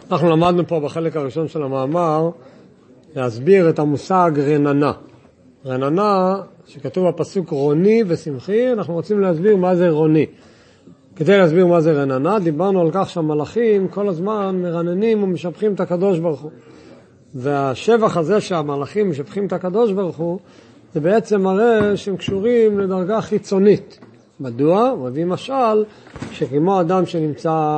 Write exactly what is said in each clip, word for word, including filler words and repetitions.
אנחנו למדנו פה בחלק הראשון של המאמר להסביר את המושג רננה. רננה, שכתוב בפסוק רוני ושמחי, אנחנו רוצים להסביר מה זה רוני. כדי להסביר מה זה רננה, דיברנו על כך שהמלאכים כל הזמן מרננים ומשבחים את הקדוש ברוך הוא. והשבח הזה שהמלאכים משבחים את הקדוש ברוך הוא, זה בעצם מראה שהם קשורים לדרגה חיצונית. מדוע? הוא מביא משל שכמו אדם שנמצא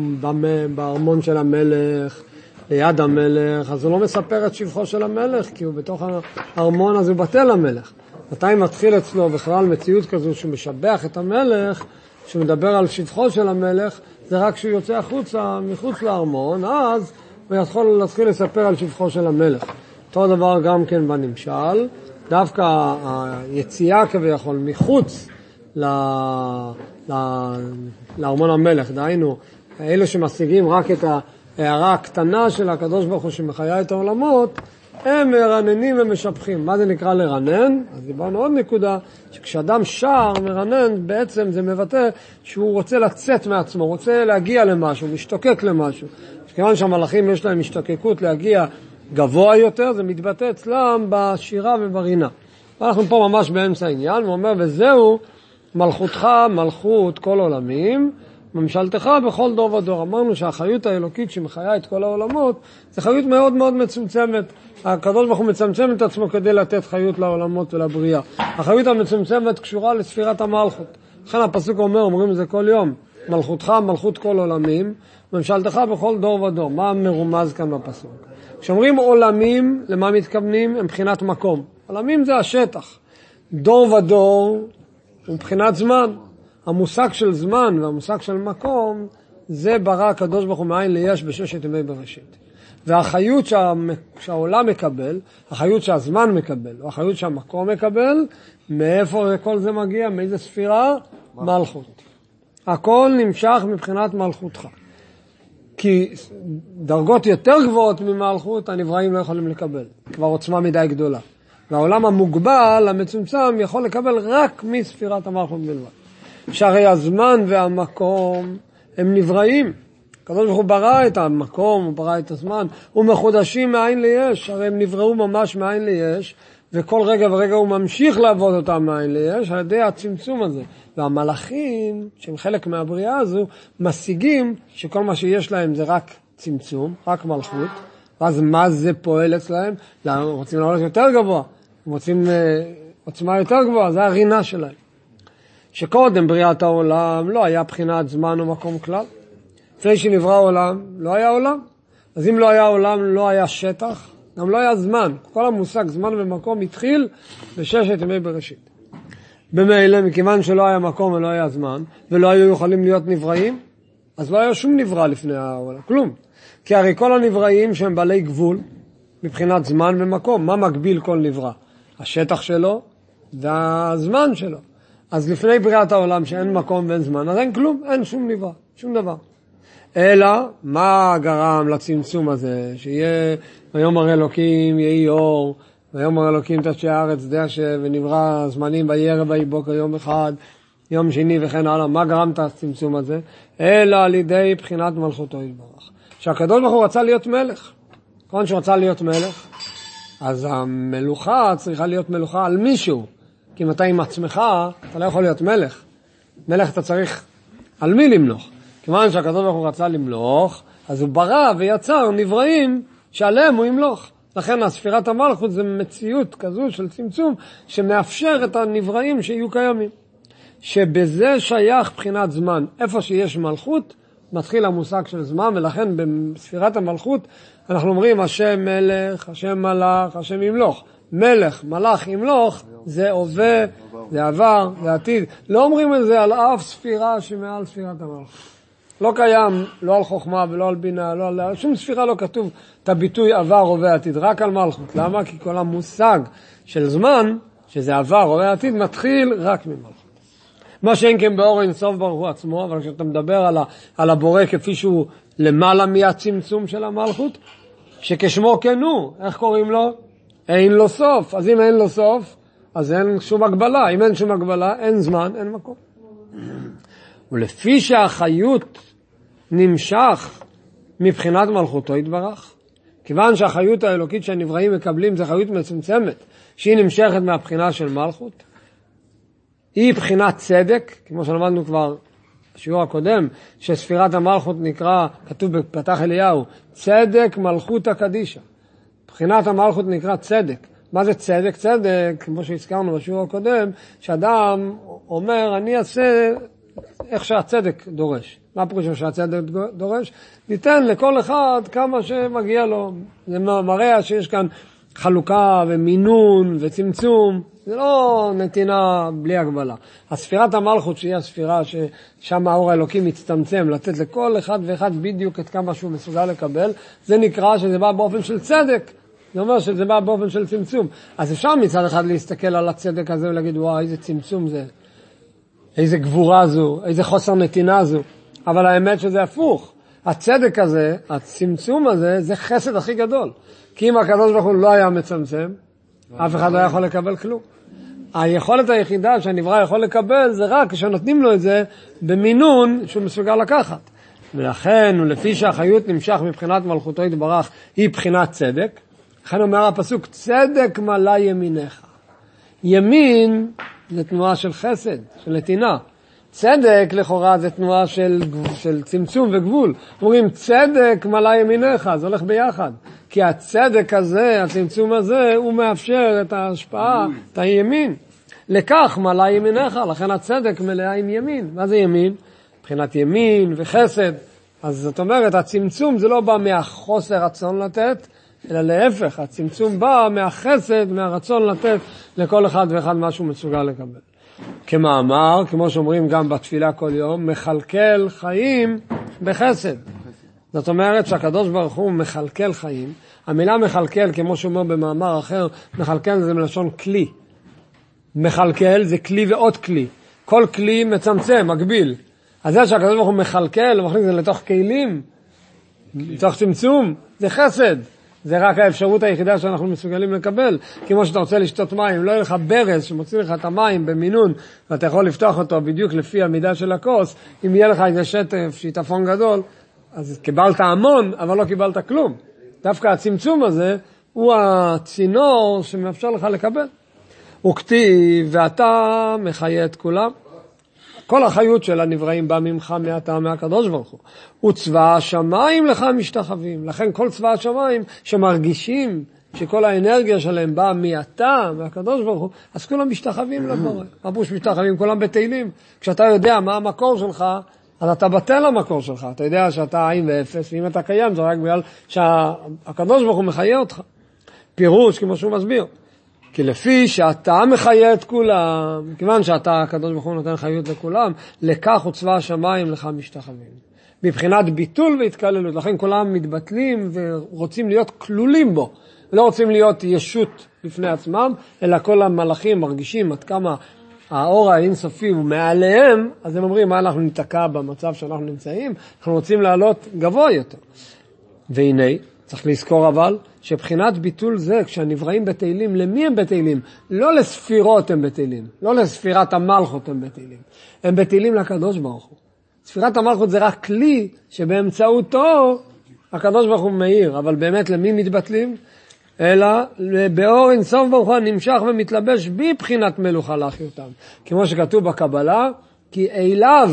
בארמון של המלך, ליד המלך, אז הוא לא מספר את שבחו של המלך, כי הוא בתוך הארמון אז הוא בטל המלך. מתי מתחיל אצלו בכלל מציאות כזו שהוא משבח את המלך, שהוא מדבר על שבחו של המלך, זה רק כשהוא יוצא החוצה, מחוץ לארמון, אז הוא יכול להתחיל לספר על שבחו של המלך. אותו דבר גם כן בנמשל, דווקא היציאה כביכול מחוץ ל... ל... לארמון המלך, דהיינו, אלה שמשיגים רק את ההערה הקטנה של הקדוש ברוך הוא שמחיה את העולמות, הם מרננים ומשבחים. מה זה נקרא לרנן? אז דיברנו עוד נקודה, שכשאדם שר מרנן, בעצם זה מבטא שהוא רוצה לצאת מעצמו, רוצה להגיע למשהו, משתוקק למשהו. כיוון שהמלאכים יש להם משתוקקות להגיע גבוה יותר, זה מתבטא אצלם בשירה וברינה. אנחנו פה ממש באמצע העניין, הוא אומר, וזהו מלכותך מלכות כל עולמים, ממשלתך בכל דור ודור. אמרנו שהחיות האלוקית שמחיה את כל העולמות, זה חיות מאוד מאוד מצומצמת. הקדוש ברוך הוא מצמצם את עצמו כדי לתת חיות לעולמות ולבריאה. החיות המצומצמת קשורה לספירת המלכות. לכן הפסוק אומר, אומרים את זה כל יום, מלכותך מלכות כל עולמים, ממשלתך בכל דור ודור. מה מרומז כאן בפסוק? כשאומרים עולמים, למה מתכוונים? הם מבחינת מקום. עולמים זה השטח. דור ודור הוא מבחינת זמן. המושג של זמן והמושג של מקום, זה ברא הקדוש ברוך הוא מאין ליש בששת ימי בראשית. והחיות שה... שהעולם מקבל, החיות שהזמן מקבל, או החיות שהמקום מקבל, מאיפה כל זה מגיע? מאיזה ספירה? מלכות. הכל נמשך מבחינת מלכותך. כי דרגות יותר גבוהות ממלכות, הנבראים לא יכולים לקבל. כבר עוצמה מדי גדולה. והעולם המוגבל, המצומצם, יכול לקבל רק מספירת המלכות בלבד. שהרי הזמן והמקום הם נבראים. הקדוש ברוך הוא ברא את המקום, הוא ברא את הזמן, ומחודשים מאין ליש, הרי הם נבראו ממש מאין ליש, וכל רגע ורגע הוא ממשיך לעבוד אותם מאין ליש, על ידי הצמצום הזה. והמלאכים, שהם חלק מהבריאה הזו, משיגים שכל מה שיש להם זה רק צמצום, רק מלכות, ואז מה זה פועל אצלהם? הם רוצים לעלות יותר גבוה, הם רוצים עוצמה יותר גבוהה, זה הרינה שלהם. שקודם בריאת העולם לא היה בחינת זמן ומקום כלל. לפני שנברא העולם, לא היה עולם. אז אם לא היה עולם, לא היה שטח, גם לא היה זמן. כל המושג זמן ומקום התחיל בששת ימי בראשית. במילא, מכיוון שלא היה מקום ולא היה זמן, ולא היו יכולים להיות נבראים, אז לא היה שום נברא לפני העולם, כלום. כי הרי כל הנבראים שהם בעלי גבול, מבחינת זמן ומקום, מה מגביל כל נברא? השטח שלו והזמן שלו. אז לפני בריאת העולם שאין מקום ואין זמן, אז אין כלום, אין שום נברא, שום דבר. אלא, מה גרם לצמצום הזה? שיהיה, ויאמר אלוקים יהי אור, ויאמר אלוקים תשי הארץ דשא, ונברא זמנים בערב ויהי בוקר יום אחד, יום שני וכן הלאה. מה גרם את הצמצום הזה? אלא על ידי בחינת מלכותו יתברך. שהקדוש ברוך הוא רצה להיות מלך. כיוון שהוא רצה להיות מלך, אז המלוכה צריכה להיות מלוכה על מישהו. כי אם אתה עם עצמך, אתה לא יכול להיות מלך. מלך אתה צריך על מי למלוך. כיוון שהקדוש ברוך הוא רצה למלוך, אז הוא ברא ויצר נבראים שעליהם הוא ימלוך. לכן הספירת המלכות זה מציאות כזו של צמצום, שמאפשר את הנבראים שיהיו קיימים. שבזה שייך בחינת זמן. איפה שיש מלכות, מתחיל המושג של זמן, ולכן בספירת המלכות אנחנו אומרים השם מלך, השם מלך, השם ימלוך. מלך, מלך, ימלוך, זה הווה, זה עבר, זה עתיד. לא אומרים את זה על אף ספירה שמעל ספירת המלכות. לא קיים, לא על חוכמה ולא על בינה, לא על שום ספירה לא כתוב את הביטוי עבר, הווה, עתיד, רק על מלכות. למה? כי כל המושג של זמן, שזה עבר, הווה, עתיד, מתחיל רק ממלכות. מה שאין כן באור אין סוף ברוך הוא עצמו, אבל כשאתה מדבר על, ה, על הבורא כפי שהוא למעלה מהצמצום של המלכות, שכשמו כן הוא, איך קוראים לו? אין לו סוף. אז אם אין לו סוף, אז אין שום הגבלה. אם אין שום הגבלה, אין זמן, אין מקום. ולפי שהחיות נמשך מבחינת מלכותו יתברך. כיוון שהחיות האלוקית שהנבראים מקבלים זה חיות מצומצמת, שהיא נמשכת מהבחינה של מלכות, היא בחינת צדק, כמו שלמדנו כבר בשיעור הקודם, שספירת המלכות נקרא, כתוב בפתח אליהו, צדק מלכות הקדישה. בחינת המלכות נקרא צדק. מה זה צדק? צדק, כמו שהזכרנו בשיעור הקודם, שאדם אומר, אני אעשה איך שהצדק דורש. מה פירוש שהצדק דורש? ניתן לכל אחד כמה שמגיע לו. זה מראה שיש כאן חלוקה ומינון וצמצום. זה לא נתינה בלי הגבלה. הספירת המלכות שהיא הספירה ששם האור האלוקי מצטמצם, לתת לכל אחד ואחד בדיוק את כמה שהוא מסוגל לקבל, זה נקרא שזה בא באופן של צדק. זה אומר שזה בא באופן של צמצום. אז אפשר מצד אחד להסתכל על הצדק הזה ולהגיד, וואו, איזה צמצום זה, איזה גבורה זו, איזה חוסר נתינה זו. אבל האמת שזה הפוך. הצדק הזה, הצמצום הזה, זה חסד הכי גדול. כי אם הקדוש ברוך הוא לא היה מצמצם, אף אחד לא יכול לקבל כלום. היכולת היחידה שהנברא יכול לקבל זה רק כשנותנים לו את זה במינון שהוא מסוגל לקחת. ולכן, ולפי שהחיות נמשך מבחינת מלכותו יתברך, היא בחינת צדק. לכן אומר הפסוק, צדק מלא ימינך. ימין זה תנועה של חסד, של נתינה. צדק לכאורה זה תנועה של, של צמצום וגבול. אומרים צדק מלא ימינך, זה הולך ביחד. כי הצדק הזה, הצמצום הזה, הוא מאפשר את ההשפעה, את הימין. לכך מלא ימינך, לכן הצדק מלאה עם ימין. מה זה ימין? מבחינת ימין וחסד. אז זאת אומרת, הצמצום זה לא בא מהחוסר רצון לתת, אלא להפך, הצמצום בא מהחסד, מהרצון לתת לכל אחד ואחד משהו מסוגל לקבל. כמאמר, כמו שאומרים גם בתפילה כל יום, מחלקל חיים בחסד. זאת אומרת שהקדוש ברוך הוא מחלקל חיים. המילה מחלקל, כמו שאומר במאמר אחר, מחלקל זה מלשון כלי. מחלקל זה כלי ועוד כלי. כל כלי מצמצם, מגביל. אז זה שהקדוש ברוך הוא מחלקל, הוא מכניס את זה לתוך כלים, לתוך צמצום, זה חסד. זה רק האפשרות היחידה שאנחנו מסוגלים לקבל. כמו שאתה רוצה לשתות מים, לא יהיה לך ברז שמוציא לך את המים במינון, ואתה יכול לפתוח אותו בדיוק לפי המידה של הכוס. אם יהיה לך איזה שטף, שיטפון גדול, אז קיבלת המון, אבל לא קיבלת כלום. דווקא הצמצום הזה הוא הצינור שמאפשר לך לקבל. הוא כתיב, ואתה מחיה את כולם. כל החיות של הנבראים בא ממך מעתה מהקדוש ברוך הוא. וצבא השמיים לך משתחווים. לכן כל צבא השמיים שמרגישים שכל האנרגיה שלהם באה מעתה מהקדוש ברוך הוא, אז כולם משתחווים לבורא. רבוש משתחווים, כולם בתהילים. כשאתה יודע מה המקור שלך, אז אתה בטל המקור שלך. אתה יודע שאתה עין ואפס, ואם אתה קיים זה רק בגלל שהקדוש ברוך הוא מחיה אותך. פירוש, כמו שהוא מסביר. כי לפי שאתה מחיה את כולם, כיוון שאתה, הקדוש ברוך הוא נותן חיות לכולם, לכך וצבא השמיים לך משתחווים. מבחינת ביטול והתקללות, לכן כולם מתבטלים ורוצים להיות כלולים בו. לא רוצים להיות ישות לפני עצמם, אלא כל המלאכים מרגישים עד כמה האור האינסופי הוא מעליהם, אז הם אומרים, מה אנחנו ניתקע במצב שאנחנו נמצאים? אנחנו רוצים לעלות גבוה יותר. והנה, צריך לזכור אבל, שבחינת ביטול זה, כשהנבראים בתהילים, למי הם בתהילים? לא לספירות הם בתהילים, לא לספירת המלכות הם בתהילים. הם בתהילים לקדוש ברוך הוא. ספירת המלכות זה רק כלי שבאמצעותו הקדוש ברוך הוא מאיר, אבל באמת למי מתבטלים? אלא באור אינסוף ברוך הוא נמשך ומתלבש בבחינת מלוכה להחיותם. כמו שכתוב בקבלה, כי אליו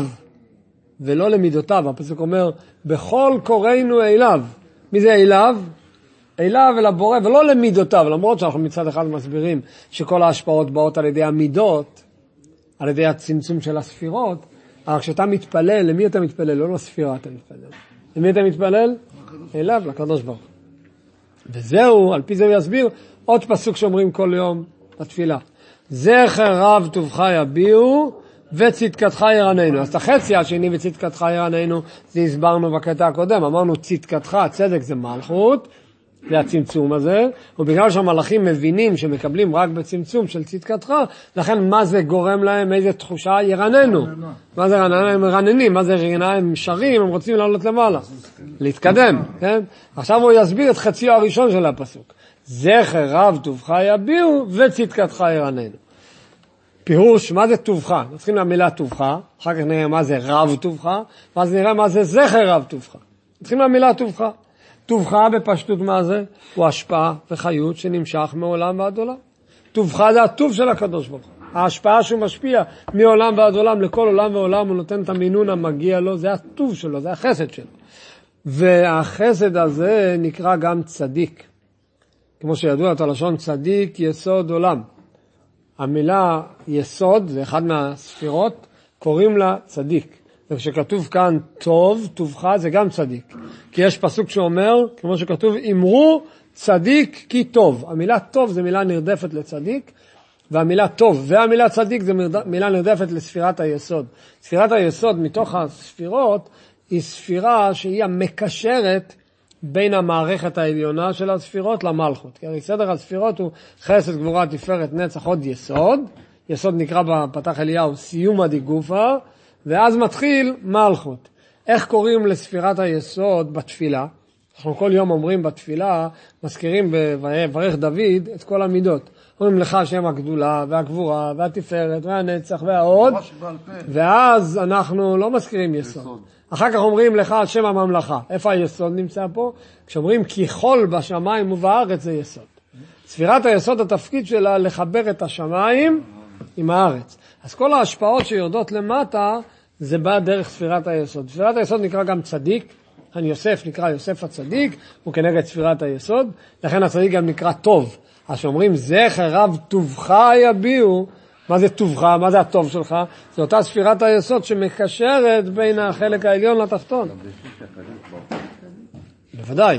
ולא למידותיו. הפסוק אומר, בכל קוראינו אליו. מי זה אליו? אליו אל הבורא, ולא למידותיו. למרות שאנחנו מצד אחד מסבירים שכל ההשפעות באות על ידי המידות, על ידי הצמצום של הספירות, אבל כשאתה מתפלל, למי אתה מתפלל? לא לספירה אתה מתפלל. למי אתה מתפלל? אליו, לקדוש ברוך הוא. וזהו, על פי זה הוא יסביר, עוד פסוק שאומרים כל יום בתפילה. זכר רב טובך יביאו, וצדקתך ירננו. אז את החצי השני וצדקתך ירננו, זה הסברנו בקטע הקודם. אמרנו צדקתך, הצדק זה מלכות, זה הצמצום הזה, ובגלל שהמלאכים מבינים שמקבלים רק בצמצום של צדקתך, לכן מה זה גורם להם, איזה תחושה? ירננו. מה זה ירננו? הם מרננים, מה זה ירננו? הם שרים, הם רוצים לעלות למעלה, להתקדם, כן? עכשיו הוא יסביר את חציו הראשון של הפסוק. זכר רב טובך יביאו, וצדקתך ירננו. פירוש, מה זה טובך? נתחיל מהמילה טובך, אחר כך נראה מה זה רב טובך, ואז נראה מה זה זכר רב טובך. מתחילים מהמילה טובך. טובך בפשטות מה זה? הוא השפעה וחיות שנמשך מעולם ועד עולם. טובך זה הטוב של הקדוש ברוך הוא. ההשפעה שהוא משפיע מעולם ועד עולם לכל עולם ועולם, הוא נותן את המינון המגיע לו, זה הטוב שלו, זה החסד שלו. והחסד הזה נקרא גם צדיק. כמו שידוע את הלשון צדיק יסוד עולם. המילה יסוד, זה אחד מהספירות, קוראים לה צדיק. וכשכתוב כאן טוב, טובך זה גם צדיק. כי יש פסוק שאומר, כמו שכתוב, אמרו צדיק כי טוב. המילה טוב זה מילה נרדפת לצדיק, והמילה טוב והמילה צדיק זה מילה נרדפת לספירת היסוד. ספירת היסוד מתוך הספירות היא ספירה שהיא המקשרת בין המערכת העליונה של הספירות למלכות. כי הרי סדר הספירות הוא חסד, גבורה, תפארת, נצח, עוד יסוד. יסוד נקרא בפתח אליהו סיומא דגופא, ואז מתחיל מלכות. איך קוראים לספירת היסוד בתפילה? אנחנו כל יום אומרים בתפילה, מזכירים בברך דוד את כל המידות. אומרים לך שם הגדולה והגבורה והתפארת והנצח והעוד, ואז אנחנו לא מזכירים יסוד. אחר כך אומרים לך שם הממלכה. איפה היסוד נמצא פה? כשאומרים כי חול בשמיים ובארץ זה יסוד. ספירת היסוד התפקיד שלה לחבר את השמיים עם הארץ. אז כל ההשפעות שיורדות למטה זה בא דרך ספירת היסוד. ספירת היסוד נקרא גם צדיק. אני יוסף נקרא יוסף הצדיק, הוא כנגד ספירת היסוד, לכן הצדיק גם נקרא טוב. אז שאומרים זכר רב טובך יביאו, מה זה טובך? מה זה הטוב שלך? זה אותה ספירת היסוד שמקשרת בין החלק העליון לתחתון. בוודאי.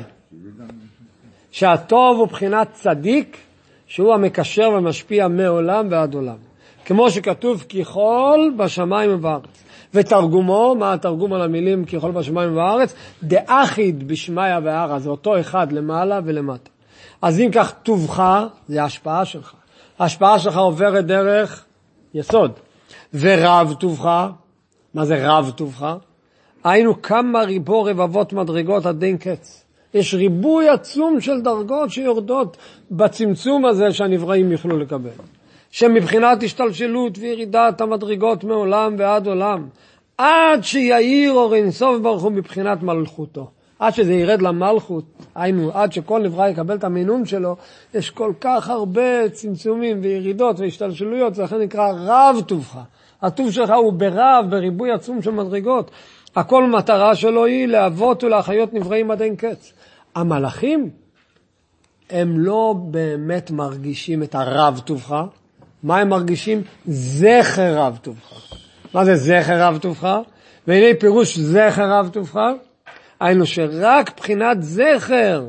שהטוב הוא בחינת צדיק, שהוא המקשר ומשפיע מעולם ועד עולם. כמו שכתוב כחול בשמיים ובארץ. ותרגומו, מה התרגום על המילים כחול בשמיים ובארץ? דאחיד בשמיה והרה, זה אותו אחד למעלה ולמטה. אז אם כך טובך, זה ההשפעה שלך. ההשפעה שלך עוברת דרך יסוד. ורב טובך, מה זה רב טובך? היינו כמה ריבו רבבות מדרגות עד אין קץ. יש ריבוי עצום של דרגות שיורדות בצמצום הזה שהנבראים יוכלו לקבל. שמבחינת השתלשלות וירידת המדרגות מעולם ועד עולם, עד שיעיר אור אינסוף ברוך הוא מבחינת מלכותו. עד שזה ירד למלכות, היינו, עד שכל נברא יקבל את המינון שלו, יש כל כך הרבה צמצומים וירידות והשתלשלויות, זה לכן נקרא רב טובך. הטוב שלך הוא ברב, בריבוי עצום של מדרגות. הכל מטרה שלו היא להוות ולהחיות נבראים עד אין קץ. המלאכים, הם לא באמת מרגישים את הרב טובך. מה הם מרגישים? זכר רב טובך. מה זה זכר רב טובך? והנה פירוש זכר רב טובך. היינו שרק בחינת זכר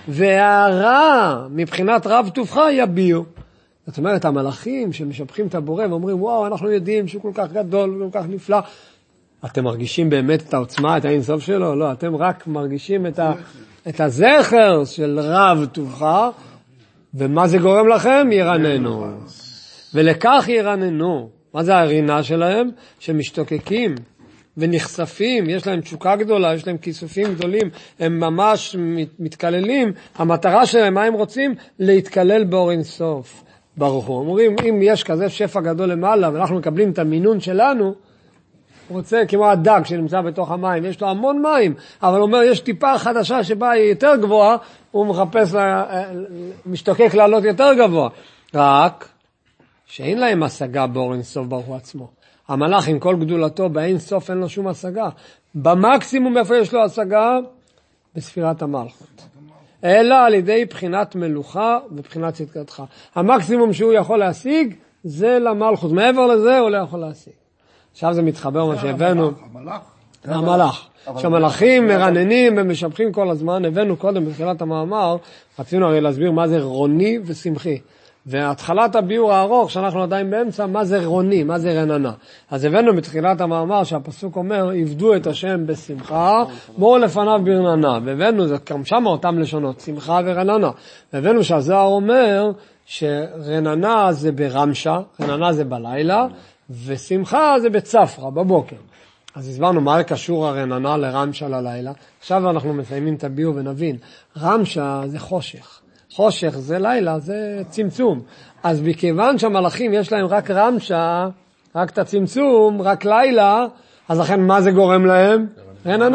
והערה מבחינת רב טובך יביאו. זאת אומרת, המלאכים שמשבחים את הבורא ואומרים, וואו, אנחנו יודעים שהוא כל כך גדול וכל כך נפלא. אתם מרגישים באמת את העוצמה, את האינסוף שלו? לא, אתם רק מרגישים את, ה, את הזכר של רב טובך, ומה זה גורם לכם? ירננו. ולכך ירננו. מה זה הרינה שלהם? שמשתוקקים ונחשפים, יש להם תשוקה גדולה, יש להם כיסופים גדולים, הם ממש מתקללים. המטרה שלהם, מה הם רוצים? להתקלל באור אינסוף. ברוך הוא. אומרים, אם יש כזה שפע גדול למעלה, ואנחנו מקבלים את המינון שלנו, הוא רוצה, כמו הדג שנמצא בתוך המים, יש לו המון מים, אבל הוא אומר, יש טיפה חדשה שבה היא יותר גבוהה, הוא מחפש, לה, משתוקק לעלות יותר גבוה. רק שאין להם השגה באור אינסוף ברוך הוא עצמו. המלאך עם כל גדולתו, באין סוף אין לו שום השגה. במקסימום איפה יש לו השגה? בספירת המלכות. אלא על ידי בחינת מלוכה ובחינת צדקתך. המקסימום שהוא יכול להשיג זה למלכות. מעבר לזה הוא לא יכול להשיג. עכשיו זה מתחבר מה שהבאנו. המלאך? המלאך. שהמלאכים מרננים ומשבחים כל הזמן. הבאנו קודם בתחילת המאמר, רצינו הרי להסביר מה זה רוני ושמחי. והתחלת הביור הארוך שאנחנו עדיין באמצע, מה זה רוני, מה זה רננה. אז הבאנו בתחילת המאמר שהפסוק אומר, עבדו את השם בשמחה, בואו לפניו ברננה. והבאנו, זה גם שם אותם לשונות, שמחה ורננה. והבאנו שהזוהר אומר שרננה זה ברמשה, רננה זה בלילה, ושמחה זה בצפרה, בבוקר. אז הסברנו מה קשור הרננה לרמשה ללילה. עכשיו אנחנו מסיימים את הביור ונבין, רמשה זה חושך. חושך זה לילה, זה צמצום. אז מכיוון שהמלאכים יש להם רק רמשה, רק את הצמצום, רק לילה, אז לכן מה זה גורם להם? רננה.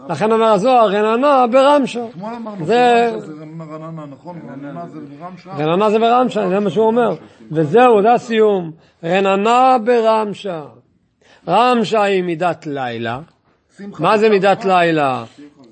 לכן אומר הזוהר, רננה ברמשה. אתמול אמרנו שרמשה זה רננה, נכון? רננה זה ברמשה. רננה זה ברמשה, זה מה שהוא אומר. וזהו, זה הסיום. רננה ברמשה. רמשה היא מידת לילה. מה זה מידת לילה?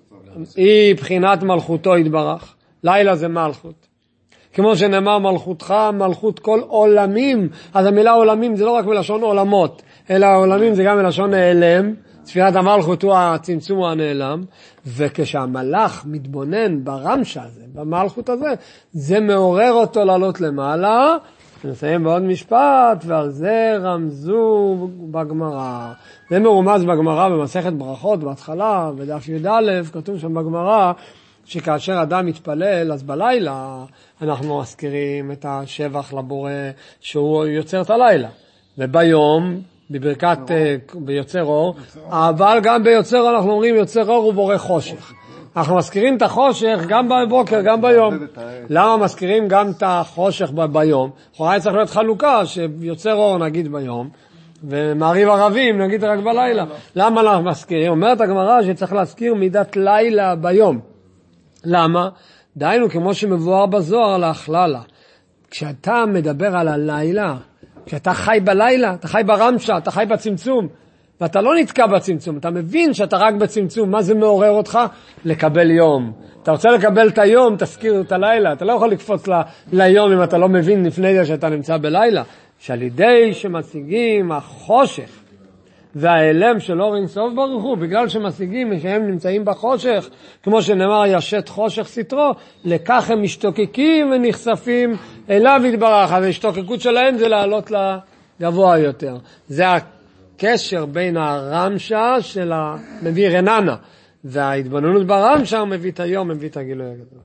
היא בחינת מלכותו יתברך. לילה זה מלכות. כמו שנאמר מלכותך, מלכות כל עולמים. אז המילה עולמים זה לא רק מלשון עולמות, אלא עולמים זה גם מלשון נעלם. ספירת המלכות הוא הצמצום הנעלם, וכשהמלאך מתבונן ברמשה הזה, במלכות הזה, זה מעורר אותו לעלות למעלה. נסיים בעוד משפט, ועל זה רמזו בגמרא. זה מרומז בגמרא במסכת ברכות בהתחלה, בדף י"א, כתוב שם בגמרא, שכאשר אדם מתפלל, אז בלילה אנחנו מזכירים את השבח לבורא שהוא יוצר את הלילה. וביום, בברכת ביוצר אור, אבל גם ביוצר אור אנחנו אומרים יוצר אור הוא בורא חושך. אנחנו מזכירים את החושך גם בבוקר, גם ביום. למה מזכירים גם את החושך ביום? לכאורה צריך להיות חלוקה שיוצר אור נגיד ביום, ומעריב ערבים נגיד רק בלילה. למה אנחנו מזכירים? אומרת הגמרא שצריך להזכיר מידת לילה ביום. למה? דהיינו כמו שמבואר בזוהר להכללה. כשאתה מדבר על הלילה, כשאתה חי בלילה, אתה חי ברמשה, אתה חי בצמצום, ואתה לא נתקע בצמצום, אתה מבין שאתה רק בצמצום. מה זה מעורר אותך? לקבל יום. אתה רוצה לקבל את היום, תזכיר את הלילה. אתה לא יכול לקפוץ ל- ליום אם אתה לא מבין לפני זה שאתה נמצא בלילה. שעל ידי שמשיגים החושך והאלם של אור אינסוף ברוך הוא, בגלל שמשיגים שהם נמצאים בחושך, כמו שנאמר ישת חושך סתרו, לכך הם משתוקקים ונחשפים אליו יתברך. וההשתוקקות שלהם זה לעלות לגבוה יותר. זה הקשר בין הרמשה של מביא רננה, וההתבוננות ברמשה מביא את היום, מביא את הגילוי הגדול.